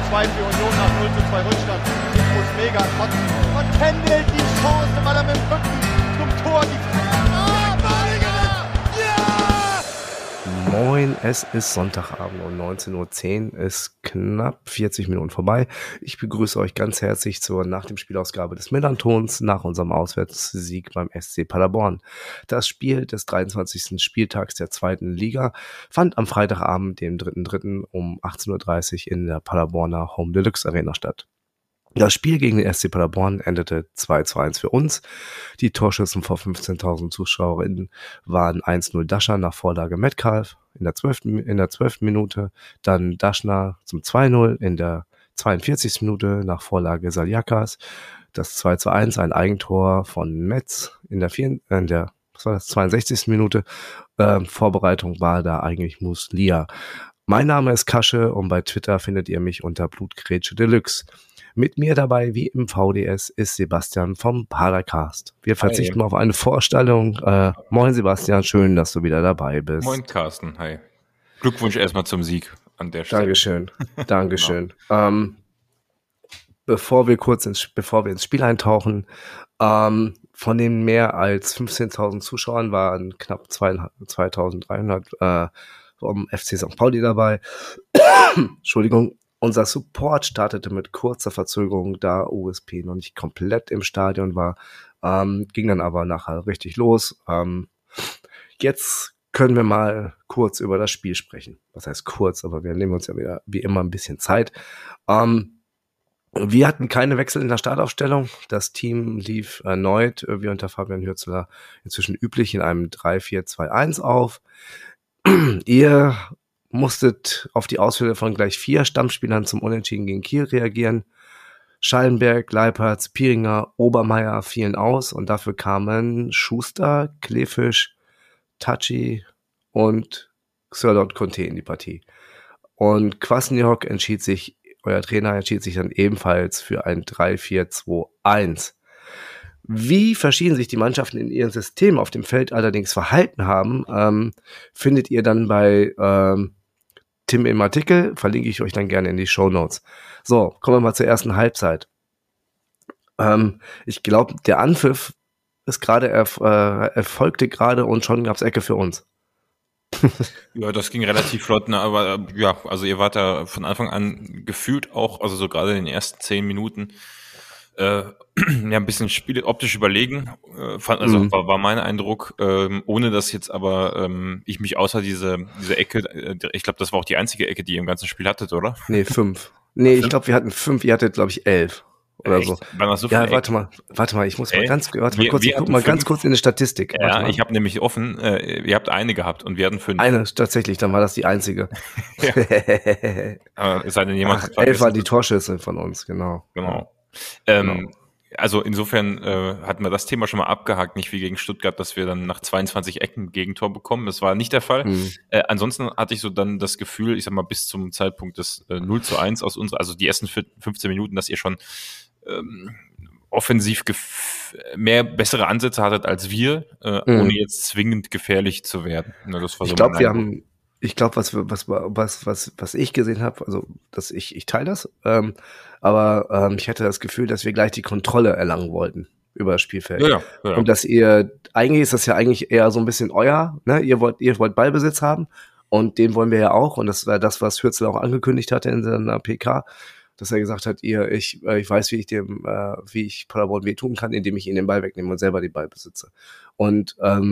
2 für Union nach 0:2 Rückstand. Ich muss mega kotzen. Und Kendall die Chance, weil er mit dem Rücken zum Tor die Moin, es ist Sonntagabend um 19:10 Uhr, ist knapp 40 Minuten vorbei. Ich begrüße euch ganz herzlich zur nach dem Spielausgabe des Millantons nach unserem Auswärtssieg beim SC Paderborn. Das Spiel des 23. Spieltags der zweiten Liga fand am Freitagabend, dem 3.3. um 18:30 Uhr in der Paderborner Home Deluxe Arena statt. Das Spiel gegen den SC Paderborn endete 2:1 für uns. Die Torschützen vor 15.000 Zuschauerinnen waren 1:0 Dascher nach Vorlage Metcalf in der 12. Minute, dann Daschner zum 2:0 in der 42. Minute nach Vorlage Saliakas, das 2:1 ein Eigentor von Metz in der 62. Minute. Vorbereitung war da eigentlich Muslia. Mein Name ist Kasche und bei Twitter findet ihr mich unter Blutgrätsche Deluxe. Mit mir dabei, wie im VDS, ist Sebastian vom Padercast. Wir verzichten auf eine Vorstellung. Moin Sebastian, schön, dass du wieder dabei bist. Moin Carsten, hi. Glückwunsch erstmal zum Sieg an der Stelle. Dankeschön. Genau. Bevor wir ins Spiel eintauchen, von den mehr als 15.000 Zuschauern waren knapp 2.300 vom FC St. Pauli dabei. Entschuldigung. Unser Support startete mit kurzer Verzögerung, da USP noch nicht komplett im Stadion war, ging dann aber nachher richtig los. Jetzt können wir mal kurz über das Spiel sprechen. Was heißt kurz, aber wir nehmen uns ja wieder wie immer ein bisschen Zeit. Wir hatten keine Wechsel in der Startaufstellung. Das Team lief erneut, wie unter Fabian Hürzeler inzwischen üblich, in einem 3-4-2-1 auf. Ihr musstet auf die Ausfälle von gleich 4 Stammspielern zum Unentschieden gegen Kiel reagieren. Schallenberg, Leipertz, Pieringer, Obermeier fielen aus und dafür kamen Schuster, Klefisch, Tachi und Xerlot Conte in die Partie. Und Kwasniok euer Trainer entschied sich dann ebenfalls für ein 3-4-2-1. Wie verschieden sich die Mannschaften in ihrem System auf dem Feld allerdings verhalten haben, findet ihr dann bei Tim im Artikel, verlinke ich euch dann gerne in die Shownotes. So, kommen wir mal zur ersten Halbzeit. Ich glaube, der Anpfiff ist gerade erfolgte gerade und schon gab's Ecke für uns. Ja, das ging relativ flott, ne? Aber ja, also ihr wart da von Anfang an gefühlt auch, also so gerade in den ersten 10 Minuten ja, ein bisschen optisch überlegen, war mein Eindruck, ohne dass jetzt aber ich mich außer diese Ecke, ich glaube, das war auch die einzigeEcke, die ihr im ganzen Spiel hattet, oder? Nee, 5. Nee, 5? Ich glaube, wir hatten 5, ihr hattet, glaube ich, 11 oder echt? so. Waren das so ja, viele warte mal, ich muss mal ganz kurz in die Statistik. Ja, ich habe nämlich offen, ihr habt eine gehabt und wir hatten 5. Eine, tatsächlich, dann war das die einzige. Es sei denn, jemand hat 11 waren die Torschüsse von uns, genau. Genau. Also insofern hatten wir das Thema schon mal abgehakt, nicht wie gegen Stuttgart, dass wir dann nach 22 Ecken Gegentor bekommen. Das war nicht der Fall. Ansonsten hatte ich so dann das Gefühl, ich sag mal, bis zum Zeitpunkt des 0:1 aus uns, also die ersten 15 Minuten, dass ihr schon offensiv mehr bessere Ansätze hattet als wir, ohne jetzt zwingend gefährlich zu werden. Ja, das war so was ich gesehen habe, also ich teile das, aber ich hatte das Gefühl, dass wir gleich die Kontrolle erlangen wollten über das Spielfeld. Ja. Und dass eigentlich ist das ja eigentlich eher so ein bisschen euer, ne? Ihr wollt Ballbesitz haben und den wollen wir ja auch, und das war das, was Hürzel auch angekündigt hatte in seiner PK, dass er gesagt hat, ich weiß, wie ich Paderborn wehtun kann, indem ich ihnen den Ball wegnehme und selber den Ball besitze. Und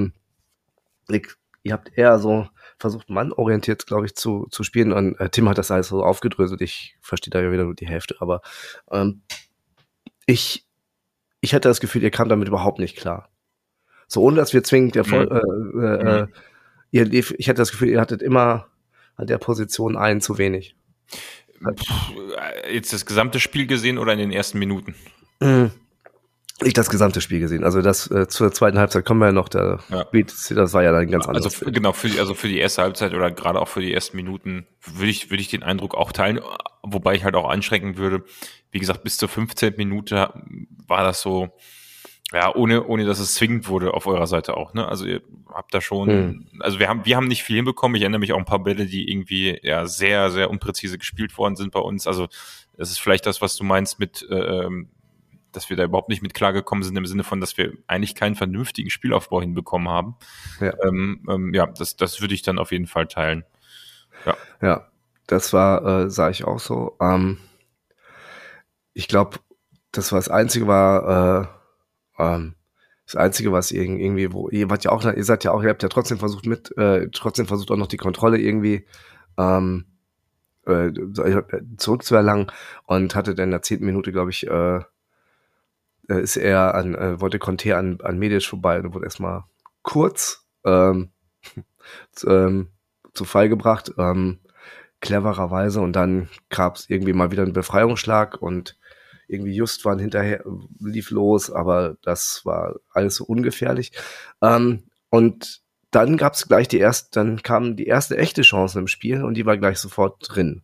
ihr habt eher so versucht, mannorientiert, glaube ich, zu spielen. Und Tim hat das alles so aufgedröselt. Ich verstehe da ja wieder nur die Hälfte. Aber ich hatte das Gefühl, ihr kamt damit überhaupt nicht klar. So, ohne dass wir zwingend ich hatte das Gefühl, ihr hattet immer an der Position einen zu wenig. Jetzt das gesamte Spiel gesehen oder in den ersten Minuten? Ich das gesamte Spiel gesehen. Also das zur zweiten Halbzeit kommen wir ja noch. Das war ja dann ganz anders. Also genau, für die erste Halbzeit oder gerade auch für die ersten Minuten würde ich den Eindruck auch teilen, wobei ich halt auch einschränken würde. Wie gesagt, bis zur 15. Minute war das so, Ja, ohne dass es zwingend wurde auf eurer Seite auch, ne? Also ihr habt da schon, also wir haben nicht viel hinbekommen. Ich erinnere mich auch an ein paar Bälle, die irgendwie ja sehr, sehr unpräzise gespielt worden sind bei uns. Also das ist vielleicht das, was du meinst mit, dass wir da überhaupt nicht mit klargekommen sind, im Sinne von, dass wir eigentlich keinen vernünftigen Spielaufbau hinbekommen haben. Ja, Ja, das würde ich dann auf jeden Fall teilen. ja, das sah ich auch so. Ich glaube, das war das Einzige das Einzige, was irgendwie, ihr seid ja auch, ihr habt ja trotzdem versucht auch noch die Kontrolle irgendwie zurückzuerlangen und hatte dann in der 10. Minute, glaube ich, wollte Conte an Medic vorbei und wurde erstmal kurz zu Fall gebracht, clevererweise, und dann gab es irgendwie mal wieder einen Befreiungsschlag und irgendwie Justwan hinterher lief los, aber das war alles so ungefährlich. Und dann dann kam die erste echte Chance im Spiel und die war gleich sofort drin.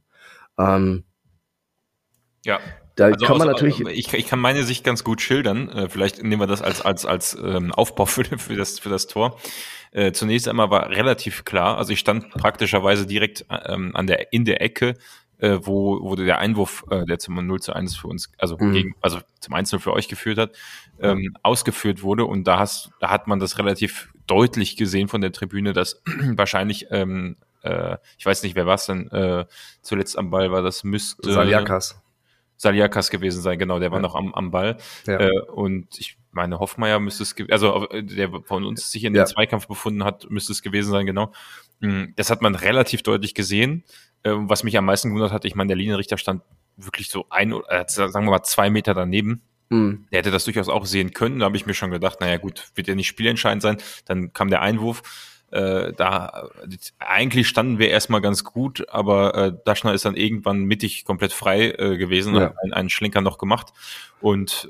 Ja. Da Also kann man natürlich. ich kann meine Sicht ganz gut schildern. Vielleicht nehmen wir das als Aufbau für das Tor. Zunächst einmal war relativ klar, also ich stand praktischerweise direkt in der Ecke, wo der Einwurf, der zum 0:1 für uns, also zum 1:0 für euch geführt hat, ausgeführt wurde, und da hat man das relativ deutlich gesehen von der Tribüne, dass wahrscheinlich ich weiß nicht, wer war es denn zuletzt am Ball, das müsste Saliakas gewesen sein, genau, der war noch am Ball. Ja. Und ich meine, Hoffmeier müsste es, der von uns sich in den Zweikampf befunden hat, müsste es gewesen sein, genau. Das hat man relativ deutlich gesehen. Was mich am meisten gewundert hat, ich meine, der Linienrichter stand wirklich so sagen wir mal 2 Meter daneben. Der hätte das durchaus auch sehen können. Da habe ich mir schon gedacht, naja gut, wird ja nicht spielentscheidend sein. Dann kam der Einwurf. Eigentlich standen wir erstmal ganz gut, aber Daschner ist dann irgendwann mittig komplett frei gewesen, hat einen Schlenker noch gemacht, und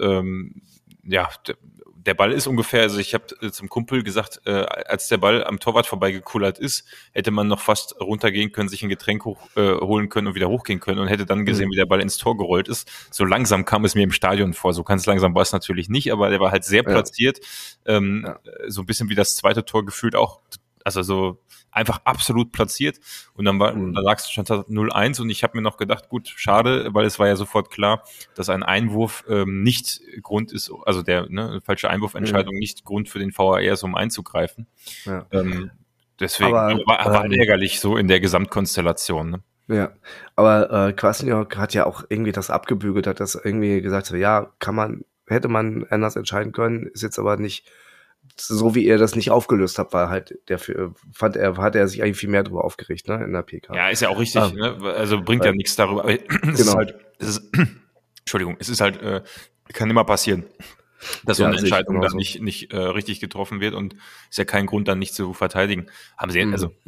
der Ball ist ungefähr, also ich habe zum Kumpel gesagt, als der Ball am Torwart vorbeigekullert ist, hätte man noch fast runtergehen können, sich ein Getränk holen können und wieder hochgehen können und hätte dann gesehen, wie der Ball ins Tor gerollt ist. So langsam kam es mir im Stadion vor, so ganz langsam war es natürlich nicht, aber der war halt sehr platziert, so ein bisschen wie das zweite Tor gefühlt auch, also so einfach absolut platziert, und dann lag es schon 0:1 und ich habe mir noch gedacht, gut, schade, weil es war ja sofort klar, dass ein Einwurf nicht Grund ist, also eine falsche Einwurfentscheidung nicht Grund für den VAR ist, um einzugreifen. Ja. Deswegen war ärgerlich so in der Gesamtkonstellation. Ne? Ja, aber Kwasniok hat ja auch irgendwie das abgebügelt, hat das irgendwie gesagt, so, ja, hätte man anders entscheiden können, ist jetzt aber nicht so, wie ihr das nicht aufgelöst habt, war halt hat er sich eigentlich viel mehr drüber aufgeregt, ne, in der PK. Ja, ist ja auch richtig, ne? Also bringt ja nichts darüber. Entschuldigung, es ist halt, kann immer passieren, dass so eine Entscheidung dann nicht richtig getroffen wird, und ist ja kein Grund, dann nicht zu verteidigen. Haben sie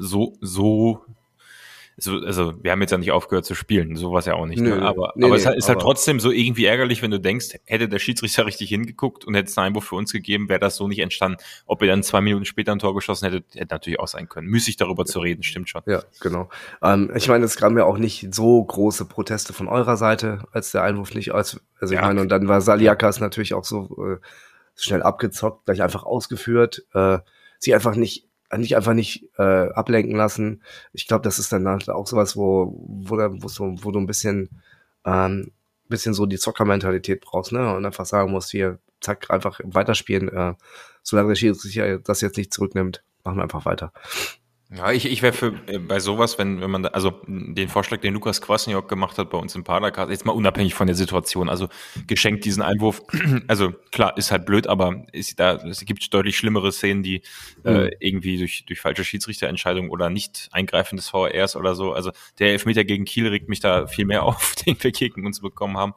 also wir haben jetzt ja nicht aufgehört zu spielen, sowas ja auch nicht. Ne? Aber es ist halt trotzdem so irgendwie ärgerlich, wenn du denkst, hätte der Schiedsrichter richtig hingeguckt und hätte es einen Einwurf für uns gegeben, wäre das so nicht entstanden. Ob er dann 2 Minuten später ein Tor geschossen hätte natürlich auch sein können. Müßig darüber zu reden, stimmt schon. Ja, genau. Ich meine, es gab ja auch nicht so große Proteste von eurer Seite, als der Einwurf nicht ich meine, und dann war Saliakas natürlich auch so schnell abgezockt, gleich einfach ausgeführt, sie einfach nicht ablenken lassen. Ich glaube, das ist dann auch sowas, wo du ein bisschen so die Zockermentalität brauchst, ne? Und einfach sagen musst, hier, zack, einfach weiterspielen. Solange der Schiedsrichter das jetzt nicht zurücknimmt, machen wir einfach weiter. Ja, ich wäre für bei sowas, wenn man also den Vorschlag, den Lukas Kwasniok gemacht hat bei uns im Padercast, jetzt mal unabhängig von der Situation, also geschenkt diesen Einwurf, also klar, ist halt blöd, aber es gibt deutlich schlimmere Szenen, die irgendwie durch falsche Schiedsrichterentscheidungen oder nicht Eingreifen des VARs oder so, also der Elfmeter gegen Kiel regt mich da viel mehr auf, den wir gegen uns bekommen haben.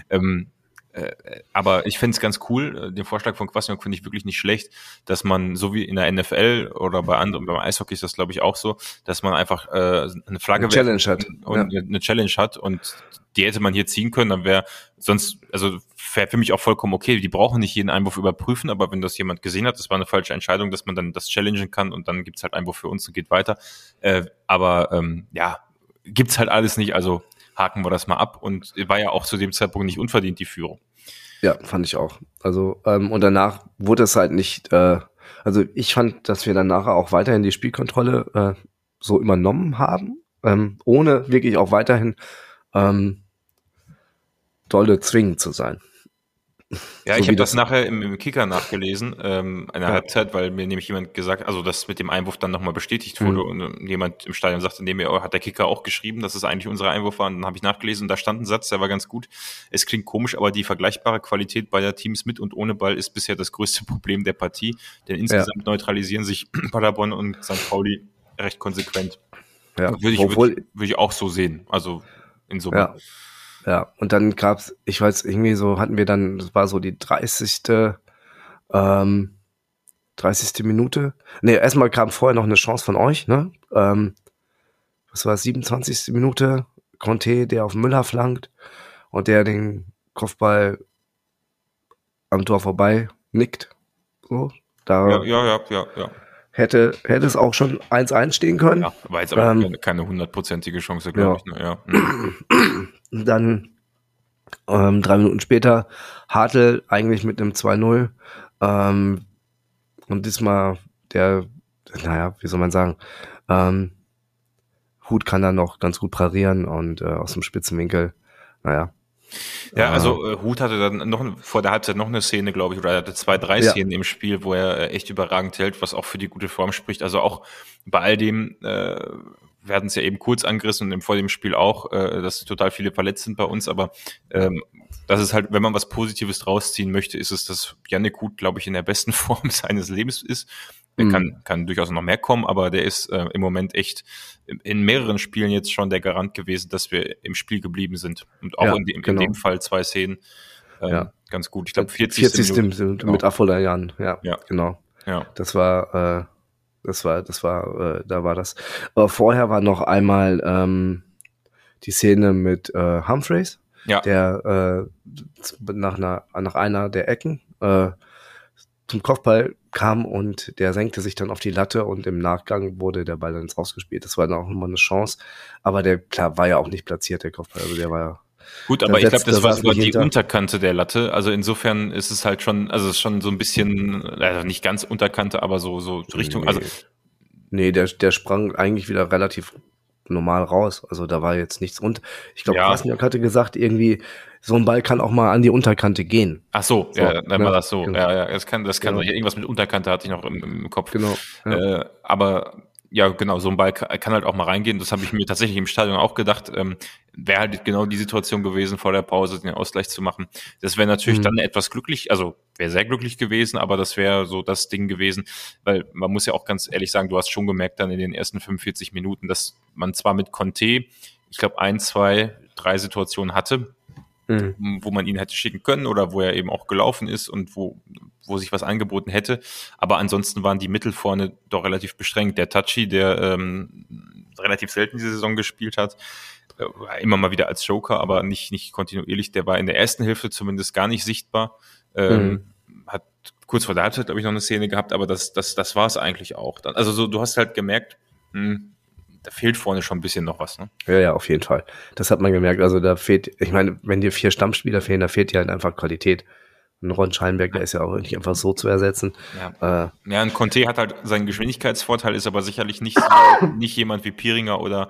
Aber ich finde es ganz cool, den Vorschlag von Kwasniok finde ich wirklich nicht schlecht, dass man, so wie in der NFL oder beim Eishockey ist das, glaube ich, auch so, dass man einfach eine Flagge eine Challenge hat, und die hätte man hier ziehen können, dann wäre für mich auch vollkommen okay, die brauchen nicht jeden Einwurf überprüfen, aber wenn das jemand gesehen hat, das war eine falsche Entscheidung, dass man dann das challengen kann, und dann gibt's halt Einwurf für uns und geht weiter. Gibt's halt alles nicht, also haken wir das mal ab, und war ja auch zu dem Zeitpunkt nicht unverdient die Führung. Ja, fand ich auch. Also, und danach wurde es halt nicht, also ich fand, dass wir dann nachher auch weiterhin die Spielkontrolle so übernommen haben, ohne wirklich auch weiterhin dolle zwingend zu sein. Ja, So ich wie habe das das- nachher im Kicker nachgelesen, in der Ja. Halbzeit, weil mir nämlich jemand gesagt, also das mit dem Einwurf dann nochmal bestätigt wurde und jemand im Stadion sagte, nee, mir hat der Kicker auch geschrieben, dass es eigentlich unser Einwurf war, und dann habe ich nachgelesen und da stand ein Satz, der war ganz gut. Es klingt komisch, aber die vergleichbare Qualität beider Teams mit und ohne Ball ist bisher das größte Problem der Partie, denn insgesamt neutralisieren sich Paderborn und St. Pauli recht konsequent. Ja, Würde ich auch so sehen, also in Summe. Ja. Ja, und dann gab's, ich weiß, irgendwie so hatten wir dann, das war so die 30. 30. Minute. Nee, erstmal kam vorher noch eine Chance von euch, ne? Was war es, 27. Minute? Conte, der auf Müller flankt und der den Kopfball am Tor vorbei nickt. So, da Ja. hätte es auch schon 1-1 stehen können. Ja, war jetzt aber keine 100%ige Chance, glaube ich. Ne? Ja. Dann 3 Minuten später Hartl eigentlich mit einem 2-0. Und diesmal wie soll man sagen, Hut kann da noch ganz gut parieren und aus dem Spitzenwinkel, Ja, also Hut hatte dann vor der Halbzeit noch eine Szene, glaube ich, oder er hatte 2, 3 Szenen im Spiel, wo er echt überragend hält, was auch für die gute Form spricht. Also auch bei all dem, wir hatten es ja eben kurz angerissen und vor dem Spiel auch, dass total viele verletzt sind bei uns, aber das ist halt, wenn man was Positives draus ziehen möchte, ist es, dass Yannick Hut, glaube ich, in der besten Form seines Lebens ist. Er kann durchaus noch mehr kommen, aber der ist im Moment echt in mehreren Spielen jetzt schon der Garant gewesen, dass wir im Spiel geblieben sind. Und auch in dem Fall 2 Szenen ganz gut. Ich glaube 40. Minute mit Afolayan, genau. Ja. Da war das. Aber vorher war noch einmal die Szene mit Humphreys, der nach einer der Ecken zum Kopfball kam und der senkte sich dann auf die Latte und im Nachgang wurde der Ball dann ins Rausgespielt. Das war dann auch nochmal eine Chance, aber der, klar, war ja auch nicht platziert, der Kopfball, also der war ja gut, aber ich glaube, das war sogar die Unterkante der Latte, also insofern ist es halt schon, also es ist schon so ein bisschen, also nicht ganz Unterkante, aber so Richtung, also der sprang eigentlich wieder relativ normal raus, also da war jetzt nichts und ich glaube, Krasniak hatte gesagt, irgendwie so ein Ball kann auch mal an die Unterkante gehen. Ach so, ja, dann war das so. Genau. Ja, das kann irgendwas mit Unterkante hatte ich noch im Kopf. Genau. Ja. Aber ja, genau, so ein Ball kann halt auch mal reingehen. Das habe ich mir tatsächlich im Stadion auch gedacht. Wäre halt genau die Situation gewesen, vor der Pause den Ausgleich zu machen. Das wäre natürlich dann etwas glücklich, also wäre sehr glücklich gewesen, aber das wäre so das Ding gewesen, weil man muss ja auch ganz ehrlich sagen, du hast schon gemerkt dann in den ersten 45 Minuten, dass man zwar mit Conte, ich glaube 1, 2, 3 Situationen hatte, wo man ihn hätte schicken können oder wo er eben auch gelaufen ist und wo sich was angeboten hätte. Aber ansonsten waren die Mittel vorne doch relativ beschränkt. Der Tachi, der relativ selten diese Saison gespielt hat, immer mal wieder als Joker, aber nicht kontinuierlich. Der war in der ersten Hälfte zumindest gar nicht sichtbar. Hat kurz vor der Halbzeit, glaube ich, noch eine Szene gehabt, aber das war es eigentlich auch. Also so, du hast halt gemerkt, da fehlt vorne schon ein bisschen noch was, ne? Ja, auf jeden Fall. Das hat man gemerkt. Also da fehlt, ich meine, wenn dir 4 Stammspieler fehlen, da fehlt dir halt einfach Qualität. Ein Ron Scheinberg, der ist ja auch nicht einfach so zu ersetzen. Ja, und Conte hat halt seinen Geschwindigkeitsvorteil, ist aber sicherlich nicht jemand wie Pieringer oder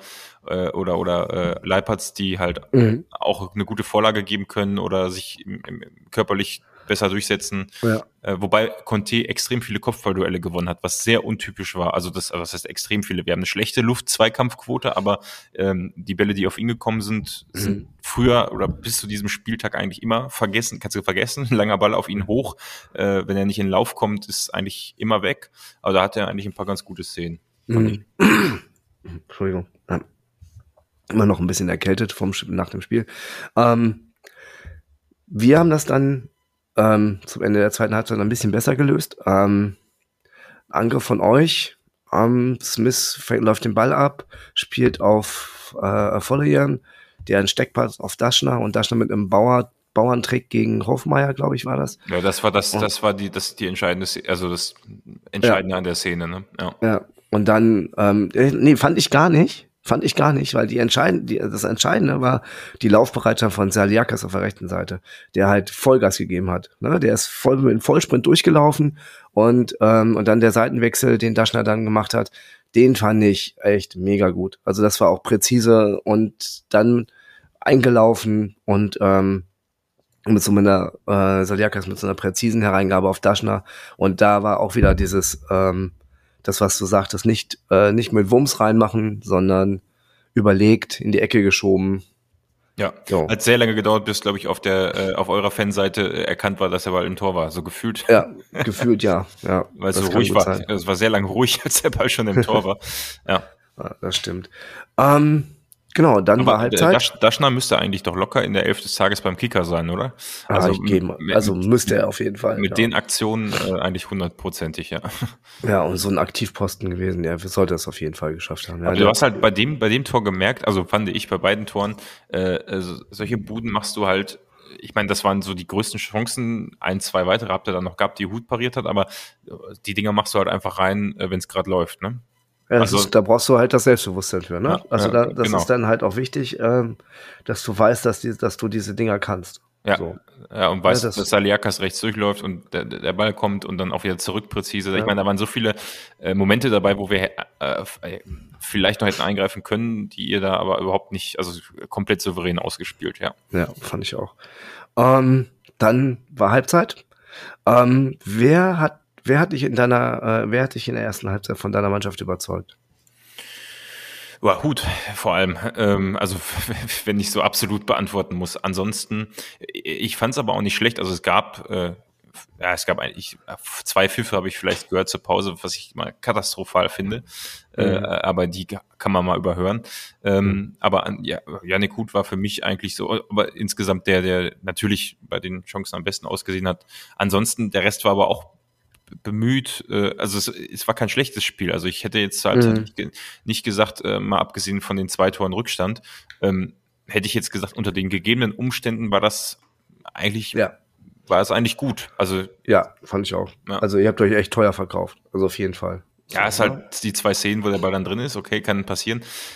Leipertz, die halt auch eine gute Vorlage geben können oder sich körperlich besser durchsetzen. Ja. Wobei Conte extrem viele Kopfballduelle gewonnen hat, was sehr untypisch war. Also was heißt extrem viele? Wir haben eine schlechte Luft-Zweikampfquote, aber die Bälle, die auf ihn gekommen sind früher oder bis zu diesem Spieltag eigentlich immer kannst du vergessen. Ein langer Ball auf ihn hoch. Wenn er nicht in den Lauf kommt, ist eigentlich immer weg. Aber da hat er eigentlich ein paar ganz gute Szenen. Entschuldigung. Ja. Immer noch ein bisschen erkältet nach dem Spiel. Wir haben das dann zum Ende der zweiten Halbzeit ein bisschen besser gelöst. Angriff von euch. Smith läuft den Ball ab, spielt auf Volleyan, der einen Steckpass auf Daschner und Daschner mit einem Bauerntrick gegen Hofmeier, glaube ich, war das. Ja, das war die entscheidende, also das Entscheidende an der Szene, ne? Ja. Und dann, fand ich gar nicht. Fand ich gar nicht, weil das Entscheidende war die Laufbereitschaft von Saliakas auf der rechten Seite, der halt Vollgas gegeben hat. Ne? Der ist voll mit dem Vollsprint durchgelaufen und dann der Seitenwechsel, den Daschner dann gemacht hat, den fand ich echt mega gut. Also das war auch präzise und dann eingelaufen und mit so einer Saliakas mit so einer präzisen Hereingabe auf Daschner und da war auch wieder dieses das, was du sagtest, nicht mit Wumms reinmachen, sondern überlegt, in die Ecke geschoben. Ja, hat sehr lange gedauert, bis, glaube ich, auf eurer Fanseite erkannt war, dass der Ball im Tor war. So gefühlt. Ja, gefühlt, ja. Weil es so ruhig war. Es war sehr lange ruhig, als der Ball schon im Tor war. Ja, das stimmt. Genau, dann war Halbzeit. Daschner müsste eigentlich doch locker in der 11 des Tages beim Kicker sein, oder? Also müsste er auf jeden Fall. Mit den Aktionen eigentlich 100%, ja. Ja, und so ein Aktivposten gewesen, ja, sollte es auf jeden Fall geschafft haben. Ja, aber du hast halt bei dem Tor gemerkt, also fand ich bei beiden Toren, solche Buden machst du halt, ich meine, das waren so die größten Chancen, 1, 2 weitere habt ihr dann noch gehabt, die Hut pariert hat, aber die Dinger machst du halt einfach rein, wenn es gerade läuft, ne? Ja, da brauchst du halt das Selbstbewusstsein für, ne? Ja, das ist dann halt auch wichtig, dass du weißt, dass du diese Dinger kannst. Ja, so. Ja, und weißt, dass Saliakas rechts durchläuft und der Ball kommt und dann auch wieder zurück präzise. Ja. Ich meine, da waren so viele Momente dabei, wo wir vielleicht noch hätten eingreifen können, die ihr da aber überhaupt nicht, also komplett souverän ausgespielt, ja. Ja, fand ich auch. Dann war Halbzeit. Wer hat dich in der ersten Halbzeit von deiner Mannschaft überzeugt? Ja, Hut vor allem. Also wenn ich so absolut beantworten muss. Ansonsten, ich fand es aber auch nicht schlecht. Also es gab eigentlich 2 Pfiffe habe ich vielleicht gehört zur Pause, was ich mal katastrophal finde. Aber die kann man mal überhören. Aber Yannick Huth war für mich eigentlich so, aber insgesamt der natürlich bei den Chancen am besten ausgesehen hat. Ansonsten, der Rest war aber auch bemüht, also es war kein schlechtes Spiel, also ich hätte jetzt halt nicht gesagt, mal abgesehen von den 2 Toren Rückstand, hätte ich jetzt gesagt, unter den gegebenen Umständen war es eigentlich gut. Also ja, fand ich auch. Ja. Also ihr habt euch echt teuer verkauft, also auf jeden Fall. Ja, es ist halt die 2 Szenen, wo der Ball dann drin ist, okay, kann passieren.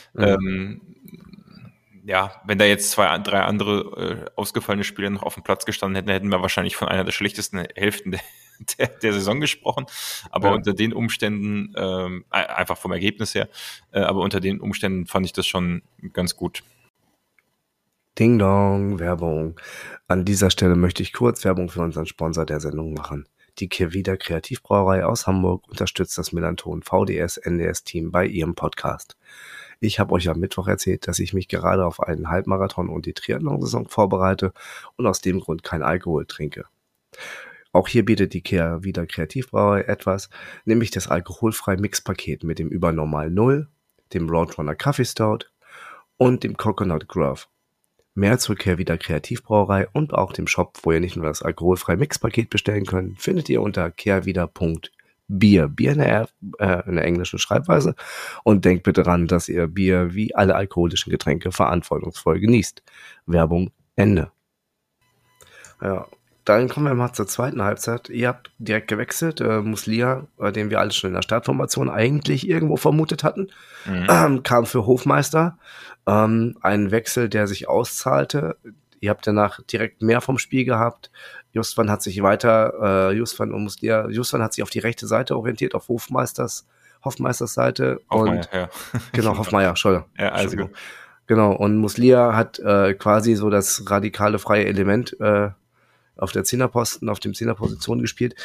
Ja, wenn da jetzt 2, 3 andere ausgefallene Spieler noch auf dem Platz gestanden hätten wir wahrscheinlich von einer der schlechtesten Hälften der Saison gesprochen, aber unter den Umständen, einfach vom Ergebnis her, aber unter den Umständen fand ich das schon ganz gut. Ding Dong, Werbung. An dieser Stelle möchte ich kurz Werbung für unseren Sponsor der Sendung machen. Die Kehrwieder Kreativbrauerei aus Hamburg unterstützt das Millanton VDS-NDS-Team bei ihrem Podcast. Ich habe euch am Mittwoch erzählt, dass ich mich gerade auf einen Halbmarathon und die Triathlon-Saison vorbereite und aus dem Grund kein Alkohol trinke. Auch hier bietet die Kehrwieder Kreativbrauerei etwas, nämlich das alkoholfreie Mixpaket mit dem Übernormal 0, dem Roadrunner Coffee Stout und dem Coconut Grove. Mehr zur Kehrwieder Kreativbrauerei und auch dem Shop, wo ihr nicht nur das alkoholfreie Mixpaket bestellen könnt, findet ihr unter kehrwieder.bier. Bier in der englischen Schreibweise. Und denkt bitte daran, dass ihr Bier wie alle alkoholischen Getränke verantwortungsvoll genießt. Werbung Ende. Ja. Dann kommen wir mal zur zweiten Halbzeit. Ihr habt direkt gewechselt. Muslia, den wir alle schon in der Startformation eigentlich irgendwo vermutet hatten, kam für Hofmeister. Ein Wechsel, der sich auszahlte. Ihr habt danach direkt mehr vom Spiel gehabt. Justwan hat sich Justwan und Muslia, Justwan hat sich auf die rechte Seite orientiert, auf Hoffmeisters Seite. Hoffmeier, ja. Genau, Hoffmeier, Entschuldigung. Ja, also gut. Genau, und Muslia hat quasi so das radikale freie Element auf dem Zehnerposition gespielt.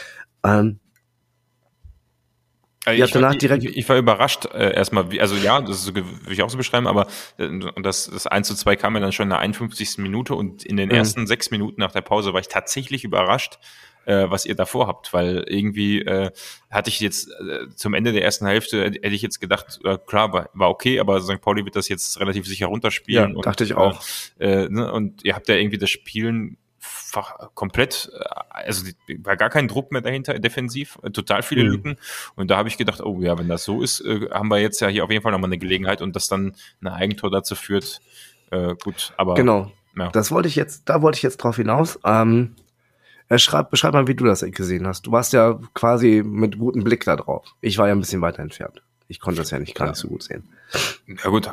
Ich war überrascht erstmal, also ja, das würde ich auch so beschreiben, aber das 1:2 kam ja dann schon in der 51. Minute und in den ersten 6 Minuten nach der Pause war ich tatsächlich überrascht, was ihr davor habt, weil irgendwie hatte ich jetzt zum Ende der ersten Hälfte, hätte ich jetzt gedacht, klar, war okay, aber St. Pauli wird das jetzt relativ sicher runterspielen. Ja, dachte ich auch. Und ihr habt ja irgendwie das Spielen komplett, also war gar kein Druck mehr dahinter, defensiv, total viele Lücken und da habe ich gedacht, oh ja, wenn das so ist, haben wir jetzt ja hier auf jeden Fall nochmal eine Gelegenheit und das dann ein Eigentor dazu führt, gut, aber... Genau, ja. Da wollte ich jetzt drauf hinaus. Beschreib mal, wie du das gesehen hast. Du warst ja quasi mit gutem Blick da drauf. Ich war ja ein bisschen weiter entfernt. Ich konnte das ja gar nicht so gut sehen. Ja gut,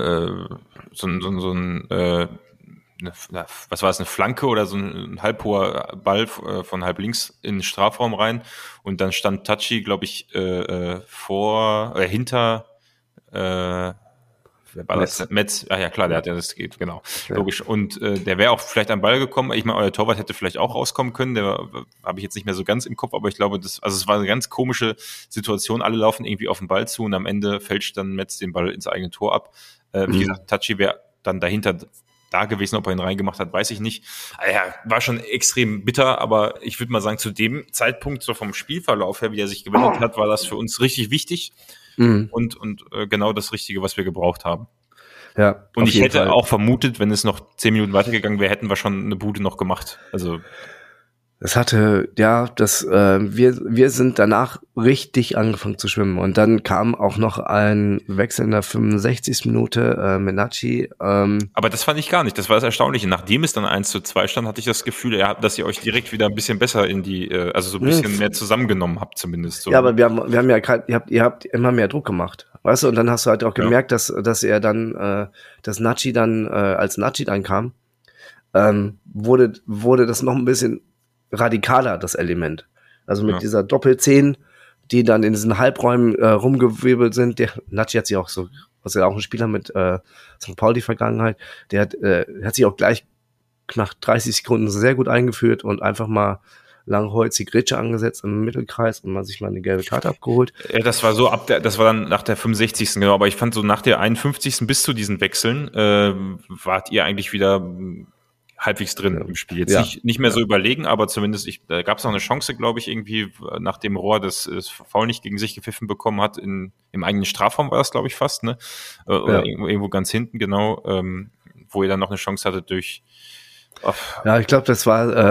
was war es, eine Flanke oder so ein halbhoher Ball von halb links in den Strafraum rein und dann stand Tachi, glaube ich, hinter wer war das? Metz. Ah ja, klar, der hat ja das geht, genau. Ja. Logisch. Und der wäre auch vielleicht am Ball gekommen. Ich meine, euer Torwart hätte vielleicht auch rauskommen können. Der habe ich jetzt nicht mehr so ganz im Kopf, aber ich glaube, es war eine ganz komische Situation. Alle laufen irgendwie auf den Ball zu und am Ende fälscht dann Metz den Ball ins eigene Tor ab. Wie gesagt, Tachi wäre dann dahinter da gewesen, ob er ihn reingemacht hat, weiß ich nicht. Ja, war schon extrem bitter, aber ich würde mal sagen, zu dem Zeitpunkt, so vom Spielverlauf her, wie er sich gewendet hat, war das für uns richtig wichtig. Und genau das Richtige, was wir gebraucht haben. Ja. Und ich hätte auch vermutet, wenn es noch 10 Minuten weitergegangen wäre, hätten wir schon eine Bude noch gemacht. Also wir sind danach richtig angefangen zu schwimmen und dann kam auch noch ein Wechsel in der 65. Minute mit Nachi. Aber das fand ich gar nicht, das war das Erstaunliche. Nachdem es dann 1:2 stand, hatte ich das Gefühl, dass ihr euch direkt wieder ein bisschen besser in die, also so ein bisschen mehr zusammengenommen habt zumindest. So. Ja, aber wir haben ja ihr habt immer mehr Druck gemacht, weißt du, und dann hast du halt auch gemerkt, dass er dann, dass Nachi dann, als Nachi dann kam, wurde das noch ein bisschen radikaler, das Element. Also mit dieser Doppel-10, die dann in diesen Halbräumen rumgewirbelt sind. Der Nachi hat sich auch so, was ja auch ein Spieler mit St. Pauli-Vergangenheit, der hat sich auch gleich nach 30 Sekunden sehr gut eingeführt und einfach mal langholzig Ritsche angesetzt im Mittelkreis und man sich mal eine gelbe Karte abgeholt. Ja, das war so das war dann nach der 65. genau, aber ich fand so nach der 51. bis zu diesen Wechseln wart ihr eigentlich wieder halbwegs drin im Spiel. Jetzt nicht mehr so überlegen, aber zumindest da gab es noch eine Chance, glaube ich, irgendwie nach dem Rohr das Foul nicht gegen sich gepfiffen bekommen hat. Im eigenen Strafraum war das, glaube ich, fast, ne? Oder irgendwo ganz hinten, genau, wo ihr dann noch eine Chance hattet durch. Ja, ich glaube, das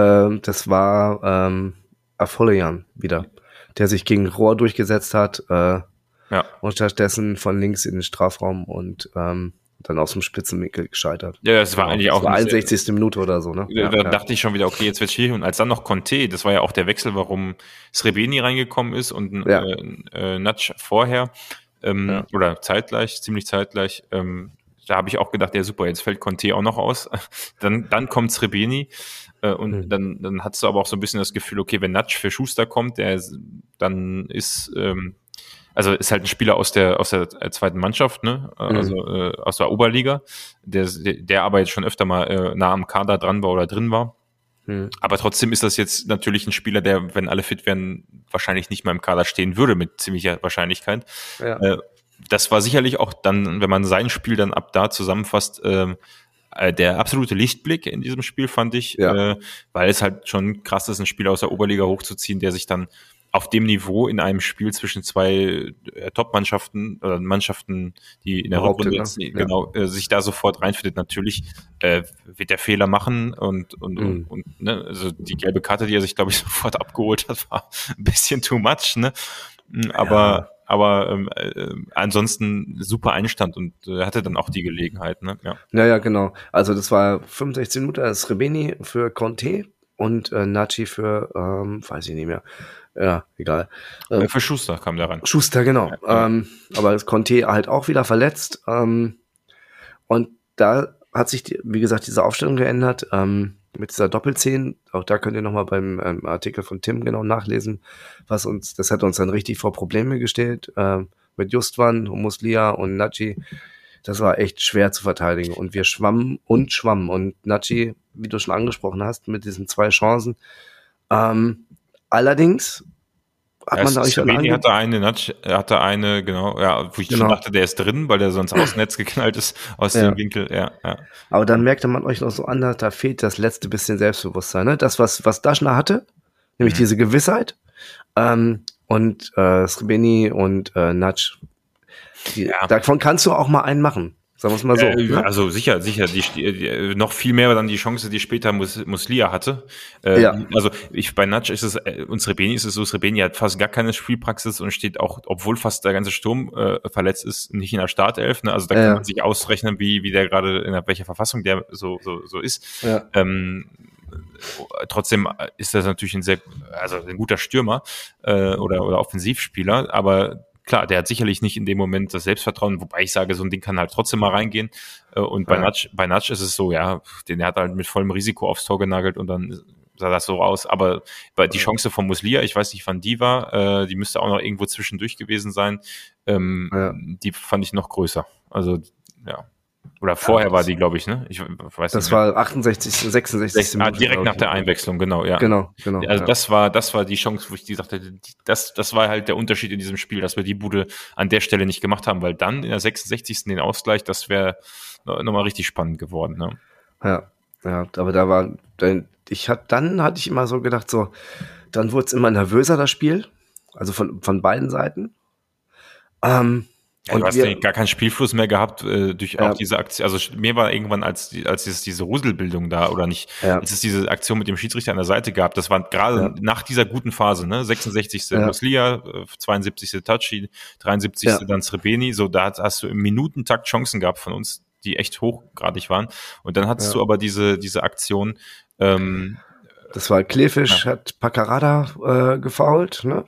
war Afolayan wieder, der sich gegen Rohr durchgesetzt hat und stattdessen von links in den Strafraum und dann aus dem Spitzenwinkel gescheitert. Ja, das war eigentlich auch. Das war 61. Minute oder so, ne? Da dachte ich schon wieder, okay, jetzt wird's schwierig. Und als dann noch Conte, das war ja auch der Wechsel, warum Srebeni reingekommen ist und Natsch vorher, oder ziemlich zeitgleich, da habe ich auch gedacht, ja super, jetzt fällt Conte auch noch aus. Dann kommt Srebeni und dann hattest du aber auch so ein bisschen das Gefühl, okay, wenn Natsch für Schuster kommt, dann ist also ist halt ein Spieler aus der zweiten Mannschaft, ne? Also aus der Oberliga, der aber jetzt schon öfter mal nah am Kader dran war oder drin war. Aber trotzdem ist das jetzt natürlich ein Spieler, der, wenn alle fit wären, wahrscheinlich nicht mal im Kader stehen würde, mit ziemlicher Wahrscheinlichkeit. Ja. Das war sicherlich auch dann, wenn man sein Spiel dann ab da zusammenfasst, der absolute Lichtblick in diesem Spiel, fand ich, weil es halt schon krass ist, einen Spieler aus der Oberliga hochzuziehen, der sich dann auf dem Niveau in einem Spiel zwischen zwei Top-Mannschaften oder Mannschaften, die in der Rückrunde sich da sofort reinfindet. Natürlich wird der Fehler machen und ne, also die gelbe Karte, die er sich, glaube ich, sofort abgeholt hat, war ein bisschen too much, ne? Aber ansonsten super Einstand und hatte dann auch die Gelegenheit, ne? Ja, genau. Also das war 65 Minuten, Srebeni für Conte und Nachi für, weiß ich nicht mehr. Ja, egal. Für Schuster kam der ran. Schuster, genau. Ja. Aber das Conte halt auch wieder verletzt. Und da hat sich, wie gesagt, diese Aufstellung geändert. Mit dieser Doppel-10. Auch da könnt ihr nochmal beim Artikel von Tim genau nachlesen, das hat uns dann richtig vor Probleme gestellt. Mit Justwan, Muslia und Nachi. Das war echt schwer zu verteidigen. Und wir schwammen. Und Nachi, wie du schon angesprochen hast, mit diesen 2 Chancen. Allerdings hat man da euch schon hatte eine, genau, ja, wo ich schon dachte, der ist drin, weil der sonst aus Netz geknallt ist, aus dem Winkel, ja. Aber dann merkte man euch noch so an, da fehlt das letzte bisschen Selbstbewusstsein, ne? Das, was Daschner hatte, nämlich diese Gewissheit, und Srebeni und Natsch, davon kannst du auch mal einen machen. Sagen wir es mal so. Ne? Also sicher, die noch viel mehr dann die Chance, die später Muslia hatte. Also bei Natsch ist es, und Srebeni ist es so, Srebeni hat fast gar keine Spielpraxis und steht auch, obwohl fast der ganze Sturm verletzt ist, nicht in der Startelf. Ne? Also da kann man sich ausrechnen, wie der gerade, in welcher Verfassung der so ist. Ja. Trotzdem ist das natürlich ein guter Stürmer oder Offensivspieler, aber klar, der hat sicherlich nicht in dem Moment das Selbstvertrauen, wobei ich sage, so ein Ding kann halt trotzdem mal reingehen. Und bei Natsch ist es so, ja, den hat halt mit vollem Risiko aufs Tor genagelt und dann sah das so aus. Aber die Chance von Muslia, ich weiß nicht, wann die war, die müsste auch noch irgendwo zwischendurch gewesen sein. Die fand ich noch größer. Also, ja. Oder vorher war die, glaube ich, ne? Ich weiß das nicht mehr. War 68., 66. Minute. Direkt nach der Einwechslung, genau, ja. Genau. Also das war die Chance, wo ich gesagt hätte, das war halt der Unterschied in diesem Spiel, dass wir die Bude an der Stelle nicht gemacht haben, weil dann in der 66. den Ausgleich, das wäre nochmal richtig spannend geworden, ne? Ja, aber dann hatte ich immer so gedacht, so, dann wurde es immer nervöser, das Spiel. Also von beiden Seiten. Und du hast gar keinen Spielfluss mehr gehabt durch auch diese Aktion. Also mir war irgendwann, als diese Ruselbildung da oder nicht, als es diese Aktion mit dem Schiedsrichter an der Seite gab, das war gerade nach dieser guten Phase, ne? 66. Muslia, 72. Tachi, 73. dann Srebeni. So, da hast du im Minutentakt Chancen gehabt von uns, die echt hochgradig waren. Und dann hattest du aber diese Aktion. Das war Klefisch, hat Paccarada gefoult, ne?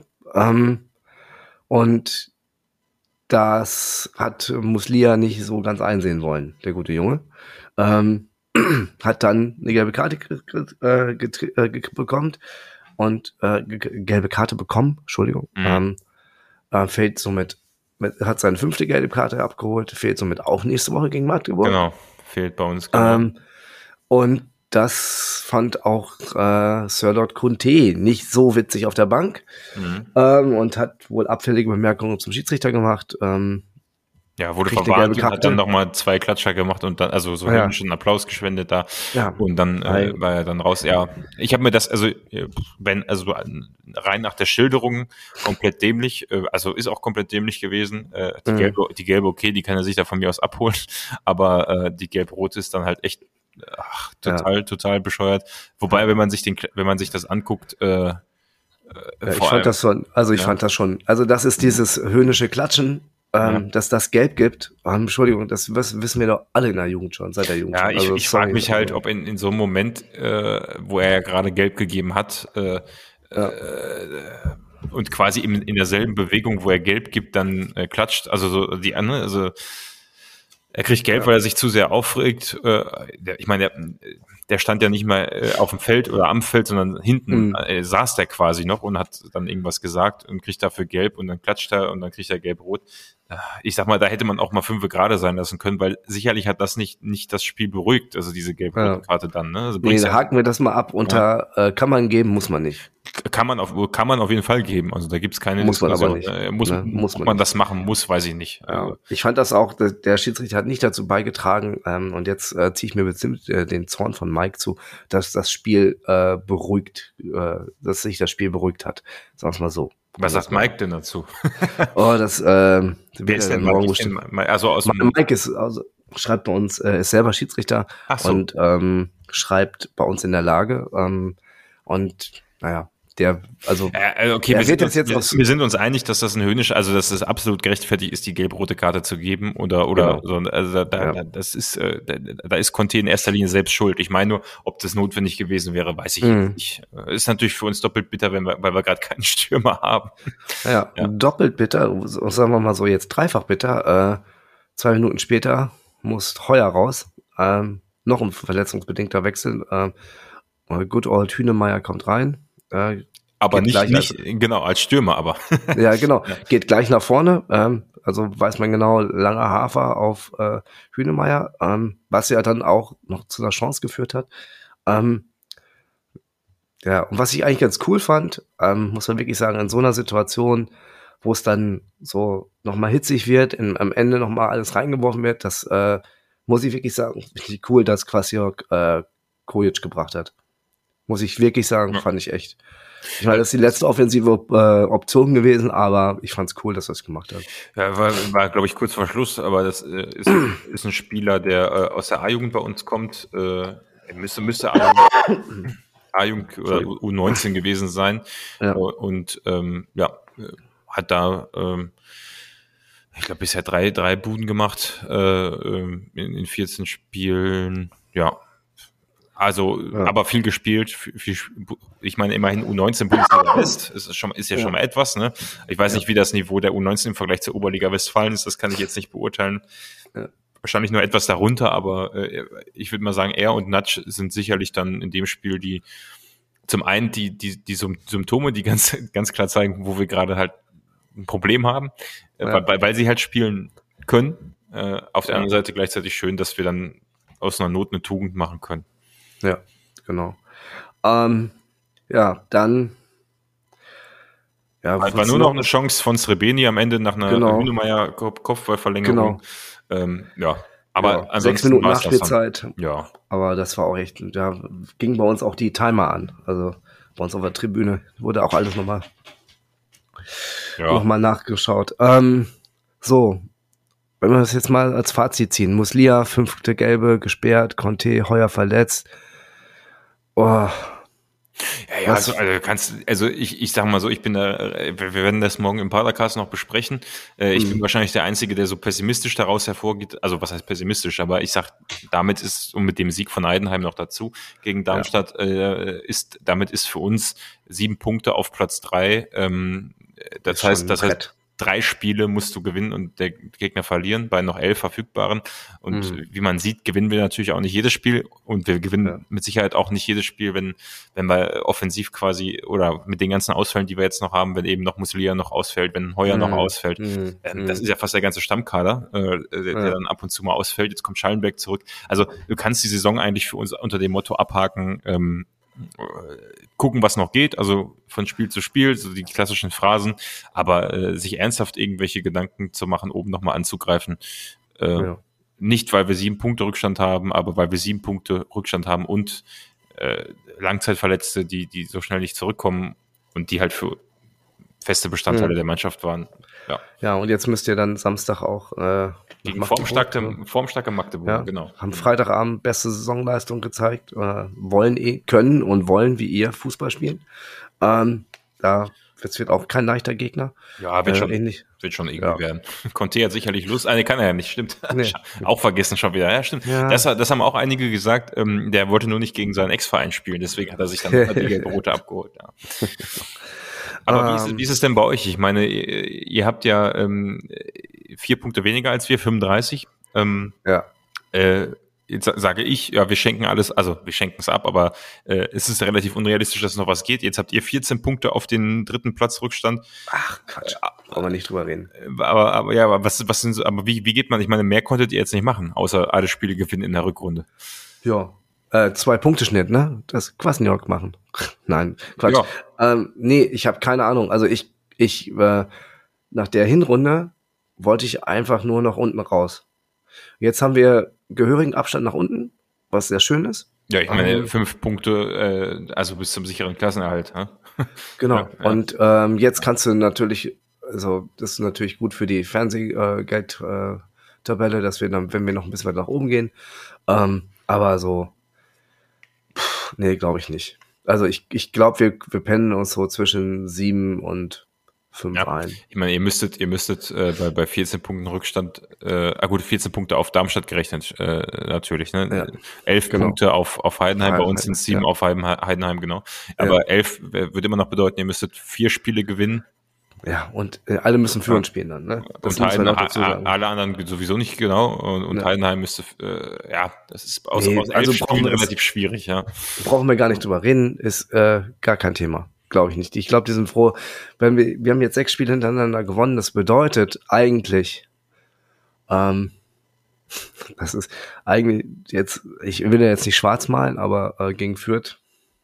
Und das hat Muslia nicht so ganz einsehen wollen, der gute Junge. Hat dann eine gelbe Karte bekommen und Entschuldigung. Fehlt somit, hat seine 5. gelbe Karte abgeholt, fehlt somit auch nächste Woche gegen Magdeburg. Genau, fehlt bei uns. Genau. Und das fand auch Sir Lord Kunte nicht so witzig auf der Bank und hat wohl abfällige Bemerkungen zum Schiedsrichter gemacht. Wurde verwarnt und hat dann nochmal 2 Klatscher gemacht und dann, also so höhnischen Applaus geschwendet da. Ja. Und dann war er dann raus. Ja, ich habe mir das, rein nach der Schilderung komplett dämlich, also ist auch komplett dämlich gewesen. Die gelbe, okay, die kann er sich da von mir aus abholen, aber die gelb-rote ist dann halt echt total bescheuert. Wobei, wenn man sich das anguckt, ich fand das schon, also das ist dieses höhnische Klatschen, dass das Gelb gibt. Entschuldigung, das wissen wir doch alle in der Jugend schon, seit der Jugend. Ja, ich frage mich halt, ob in so einem Moment, wo er ja gerade Gelb gegeben hat, und quasi in derselben Bewegung, wo er Gelb gibt, dann klatscht, also so die andere, also er kriegt Gelb, weil er sich zu sehr aufregt. Ich meine, der stand ja nicht mal auf dem Feld oder am Feld, sondern hinten saß der quasi noch und hat dann irgendwas gesagt und kriegt dafür Gelb und dann klatscht er und dann kriegt er Gelb-Rot. Ich sag mal, da hätte man auch mal 5 gerade sein lassen können, weil sicherlich hat das nicht das Spiel beruhigt, also diese gelbe Karte dann. Ne? Also haken wir das mal ab unter kann man geben, muss man nicht. Kann man auf jeden Fall geben. Also da gibt's keine muss Diskussion. Man aber nicht. Muss man das machen muss, weiß ich nicht. Ja. Ich fand das auch, der Schiedsrichter hat nicht dazu beigetragen, und jetzt ziehe ich mir bestimmt den Zorn von Mike zu, dass das Spiel dass sich das Spiel beruhigt hat. Sagen wir mal so. Was sagt Mike denn dazu? Wer ist denn Mike? Also Mike schreibt bei uns, ist selber Schiedsrichter und schreibt bei uns in der Lage. Und naja, wir sind uns einig, dass das dass es absolut gerechtfertigt ist, die gelb-rote Karte zu geben oder so. Also das ist, da ist Conte in erster Linie selbst schuld. Ich meine nur, ob das notwendig gewesen wäre, weiß ich nicht. Ist natürlich für uns doppelt bitter, weil wir gerade keinen Stürmer haben. Ja, doppelt bitter, sagen wir mal so jetzt dreifach bitter. 2 Minuten später muss Heuer raus. Noch ein verletzungsbedingter Wechsel. Good old Hünemeyer kommt rein. Aber nicht genau, als Stürmer, aber. Ja, genau. Ja. Geht gleich nach vorne. Also weiß man genau, langer Hafer auf Hünemeyer, was ja dann auch noch zu einer Chance geführt hat. Und was ich eigentlich ganz cool fand, muss man wirklich sagen, in so einer Situation, wo es dann so nochmal hitzig wird, am Ende nochmal alles reingeworfen wird, das muss ich wirklich sagen, richtig cool, dass Kwasniok Kojic gebracht hat. Muss ich wirklich sagen, fand ich echt. Ich meine, das ist die letzte offensive Option gewesen, aber ich fand's cool, dass er es gemacht hat. Ja, war glaube ich, kurz vor Schluss, aber das ist ein Spieler, der aus der A-Jugend bei uns kommt. Er müsste A-Jugend oder U19 gewesen sein. Ja. Und hat da ich glaube, bisher drei Buden gemacht in 14 Spielen. Ja. Also, aber viel gespielt, ich meine, immerhin U19 Bundesliga West, ist ja schon mal etwas, ne? Ich weiß nicht, wie das Niveau der U19 im Vergleich zur Oberliga Westfalen ist, das kann ich jetzt nicht beurteilen. Ja. Wahrscheinlich nur etwas darunter, aber ich würde mal sagen, er und Natsch sind sicherlich dann in dem Spiel zum einen die Symptome, die ganz klar zeigen, wo wir gerade halt ein Problem haben, weil sie halt spielen können. Auf der anderen Seite gleichzeitig schön, dass wir dann aus einer Not eine Tugend machen können. Ja, genau. Dann war nur noch eine Chance von Srebeni am Ende nach einer Hünemeyer Kopfballverlängerung. Genau. Aber ansonsten 6 Minuten Nachspielzeit. Ja. Aber das war auch echt, da ging bei uns auch die Timer an. Also bei uns auf der Tribüne wurde auch alles nochmal nachgeschaut. So, wenn wir das jetzt mal als Fazit ziehen. Muslia, 5. Gelbe, gesperrt, Conte, Heuer verletzt. Oh. Ja, ich sag mal so, wir werden das morgen im Padercast noch besprechen. Ich bin wahrscheinlich der Einzige, der so pessimistisch daraus hervorgeht. Also was heißt pessimistisch? Aber ich sag, damit ist, und mit dem Sieg von Heidenheim noch dazu gegen Darmstadt, damit ist für uns 7 Punkte auf Platz 3. Das heißt, 3 Spiele musst du gewinnen und der Gegner verlieren bei noch 11 verfügbaren. Und wie man sieht, gewinnen wir natürlich auch nicht jedes Spiel und wir gewinnen mit Sicherheit auch nicht jedes Spiel, wenn wir offensiv quasi oder mit den ganzen Ausfällen, die wir jetzt noch haben, wenn eben noch Muslia noch ausfällt, wenn Heuer noch ausfällt. Das ist ja fast der ganze Stammkader, der dann ab und zu mal ausfällt. Jetzt kommt Schallenberg zurück. Also du kannst die Saison eigentlich für uns unter dem Motto abhaken, gucken, was noch geht, also von Spiel zu Spiel, so die klassischen Phrasen, aber sich ernsthaft irgendwelche Gedanken zu machen, oben nochmal anzugreifen, nicht, weil wir 7 Punkte Rückstand haben, aber weil wir 7 Punkte Rückstand haben und Langzeitverletzte, die so schnell nicht zurückkommen und die halt für feste Bestandteile der Mannschaft waren. Ja, und jetzt müsst ihr dann Samstag auch gegen formstarke Magdeburg, genau. Haben Freitagabend beste Saisonleistung gezeigt, können wollen wie ihr Fußball spielen. Da wird auch kein leichter Gegner. Ja, wird schon irgendwie werden. Conte hat sicherlich Lust. Kann er ja nicht, stimmt. Nee. Auch vergessen schon wieder. Ja, stimmt. Ja. Das haben auch einige gesagt. Der wollte nur nicht gegen seinen Ex-Verein spielen, deswegen hat er sich dann die gelbe Rote abgeholt. Ja. Aber wie ist es denn bei euch? Ich meine, ihr habt ja 4 Punkte weniger als wir, 35. Jetzt sage ich, wir schenken alles, also wir schenken es ab, aber es ist relativ unrealistisch, dass noch was geht. Jetzt habt ihr 14 Punkte auf den 3. Platz Rückstand. Ach Quatsch, brauchen wir nicht drüber reden. Aber was sind so, aber wie geht man? Ich meine, mehr konntet ihr jetzt nicht machen, außer alle Spiele gewinnen in der Rückrunde. Ja. 2-Punkte-Schnitt, ne? Das Kwasniok machen. Nein, Quatsch. Ja. Nee, ich habe keine Ahnung. Also ich nach der Hinrunde wollte ich einfach nur nach unten raus. Jetzt haben wir gehörigen Abstand nach unten, was sehr schön ist. Ja, ich meine 5 Punkte, also bis zum sicheren Klassenerhalt. Genau. Ja. Und jetzt kannst du natürlich, also das ist natürlich gut für die Fernsehgeld-Tabelle, dass wir dann, wenn wir noch ein bisschen weiter nach oben gehen, aber so nee, glaube ich nicht. Also ich glaube, wir pennen uns so zwischen 7 und 5 ein. Ich meine, ihr müsstet bei 14 Punkten Rückstand, 14 Punkte auf Darmstadt gerechnet, natürlich, ne? Ja, 11 Punkte auf Heidenheim, bei uns sind es 7 auf Heidenheim, genau. Aber 11 würde immer noch bedeuten, ihr müsstet 4 Spiele gewinnen. Ja, und alle müssen für uns spielen dann, ne? Das und alle anderen sowieso nicht, genau. Und Heidenheim müsste, das ist aus 11 Spielen relativ schwierig, ja. Brauchen wir gar nicht drüber reden, ist gar kein Thema. Glaube ich nicht. Ich glaube, die sind froh, wenn wir haben jetzt 6 Spiele hintereinander gewonnen, das bedeutet eigentlich, das ist eigentlich jetzt, ich will ja jetzt nicht schwarz malen, aber gegen Fürth,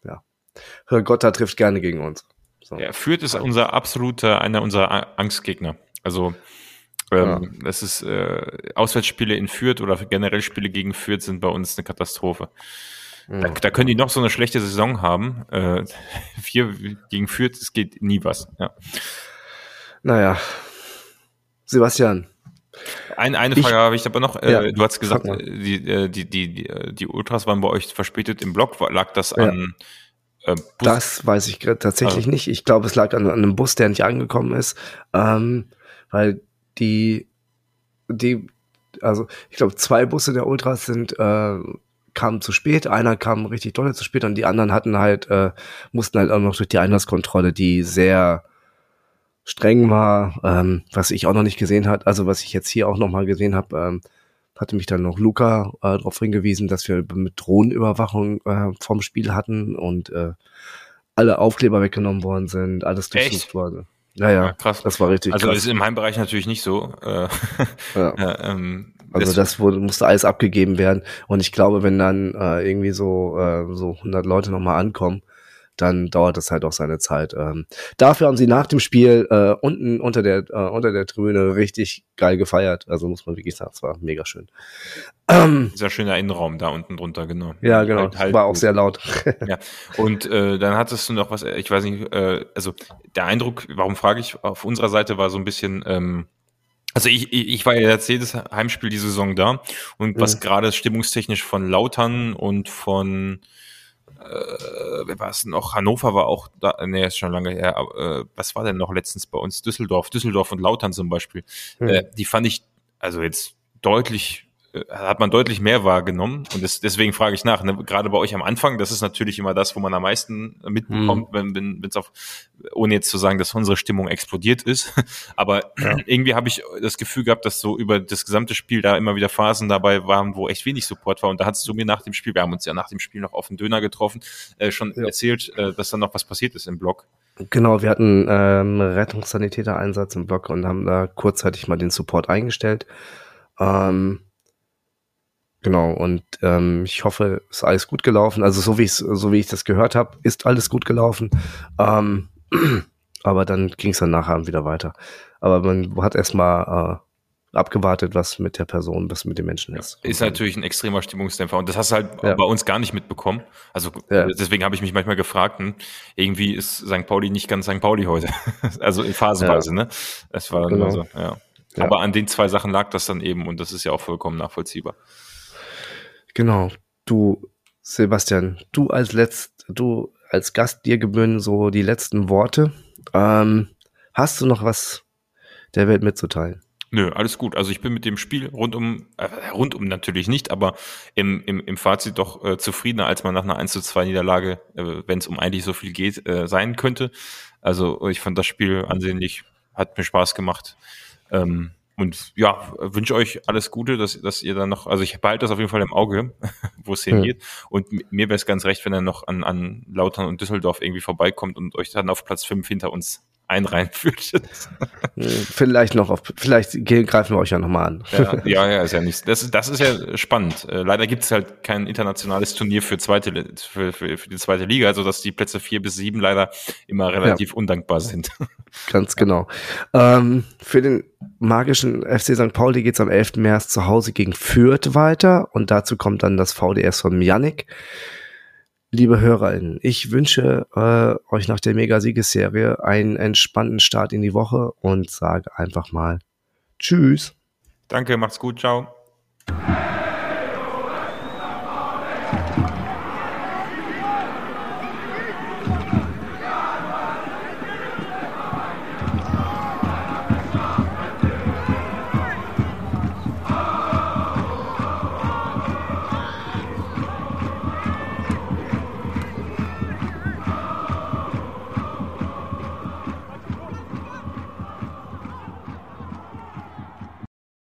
Gotta trifft gerne gegen uns. So. Ja, Fürth ist einer unserer Angstgegner. Also das ist Auswärtsspiele in Fürth oder generell Spiele gegen Fürth sind bei uns eine Katastrophe. Da können die noch so eine schlechte Saison haben. 4 gegen Fürth, es geht nie was. Ja. Naja, Sebastian. Eine Frage habe ich aber noch. Du hast gesagt, die Ultras waren bei euch verspätet im Block. Lag das an Bus? Das weiß ich tatsächlich nicht. Ich glaube, es lag an einem Bus, der nicht angekommen ist, weil also ich glaube, 2 Busse der Ultras sind kamen zu spät, einer kam richtig doll zu spät und die anderen hatten halt, mussten halt auch noch durch die Einlasskontrolle, die sehr streng war, was ich auch noch nicht gesehen habe, also was ich jetzt hier auch noch mal gesehen habe, hatte mich dann noch Luca darauf hingewiesen, dass wir mit Drohnenüberwachung vom Spiel hatten und alle Aufkleber weggenommen worden sind, alles durchsucht worden. Ja, krass. Das war richtig also krass. Das ist in meinem Bereich natürlich nicht so. Ja. Also das musste alles abgegeben werden. Und ich glaube, wenn dann irgendwie so 100 Leute nochmal ankommen, dann dauert das halt auch seine Zeit. Dafür haben sie nach dem Spiel unten unter der Tribüne richtig geil gefeiert. Also muss man wirklich sagen, es war mega schön. Dieser schöne Innenraum da unten drunter, genau. Ja, genau. War auch sehr laut. Ja. Und dann hattest du noch was, ich weiß nicht, also der Eindruck, warum frage ich, auf unserer Seite war so ein bisschen, also ich war ja jetzt jedes Heimspiel die Saison da und was gerade stimmungstechnisch von Lautern und von wer war es noch? Hannover war auch da, nee, ist schon lange her, was war denn noch letztens bei uns? Düsseldorf und Lautern zum Beispiel. Die fand ich, also jetzt deutlich, hat man deutlich mehr wahrgenommen und deswegen frage ich nach, ne? Gerade bei euch am Anfang, das ist natürlich immer das, wo man am meisten mitbekommt, wenn es auf, ohne jetzt zu sagen, dass unsere Stimmung explodiert ist, aber irgendwie habe ich das Gefühl gehabt, dass so über das gesamte Spiel da immer wieder Phasen dabei waren, wo echt wenig Support war und da hast du mir nach dem Spiel, wir haben uns ja nach dem Spiel noch auf den Döner getroffen, schon erzählt, dass da noch was passiert ist im Block. Genau, wir hatten Rettungssanitäter-Einsatz im Block und haben da kurzzeitig mal den Support eingestellt. Genau, und ich hoffe, es ist alles gut gelaufen. Also so wie ich das gehört habe, ist alles gut gelaufen. Aber dann ging es dann nachher wieder weiter. Aber man hat erstmal abgewartet, was mit der Person, was mit den Menschen ist. Ist natürlich ein extremer Stimmungsdämpfer und das hast du halt bei uns gar nicht mitbekommen. Also deswegen habe ich mich manchmal gefragt, irgendwie ist St. Pauli nicht ganz St. Pauli heute. Also in phasenweise, ne? Das war dann immer so, ja. Aber an den 2 Sachen lag das dann eben und das ist ja auch vollkommen nachvollziehbar. Genau. Du, Sebastian, du als Gast, dir gebühren so die letzten Worte. Hast du noch was der Welt mitzuteilen? Nö, alles gut. Also ich bin mit dem Spiel rundum natürlich nicht, aber im Fazit doch zufriedener, als man nach einer 1:2 Niederlage, wenn es um eigentlich so viel geht, sein könnte. Also ich fand das Spiel ansehnlich, hat mir Spaß gemacht. Und ja, wünsche euch alles Gute, dass ihr dann noch, also ich behalte das auf jeden Fall im Auge, wo es hingeht. Und mir wäre es ganz recht, wenn er noch an Lautern und Düsseldorf irgendwie vorbeikommt und euch dann auf Platz 5 hinter uns einführt. Vielleicht greifen wir euch ja nochmal an. Ja, ist ja nichts. Das ist ja spannend. Leider gibt es halt kein internationales Turnier für die zweite Liga, also dass die Plätze 4 bis 7 leider immer relativ undankbar sind. Ganz genau. Für den magischen FC St. Pauli geht es am 11. März zu Hause gegen Fürth weiter und dazu kommt dann das VDS von Yannick. Liebe HörerInnen, ich wünsche euch nach der Mega-Siegesserie einen entspannten Start in die Woche und sage einfach mal Tschüss. Danke, macht's gut, ciao.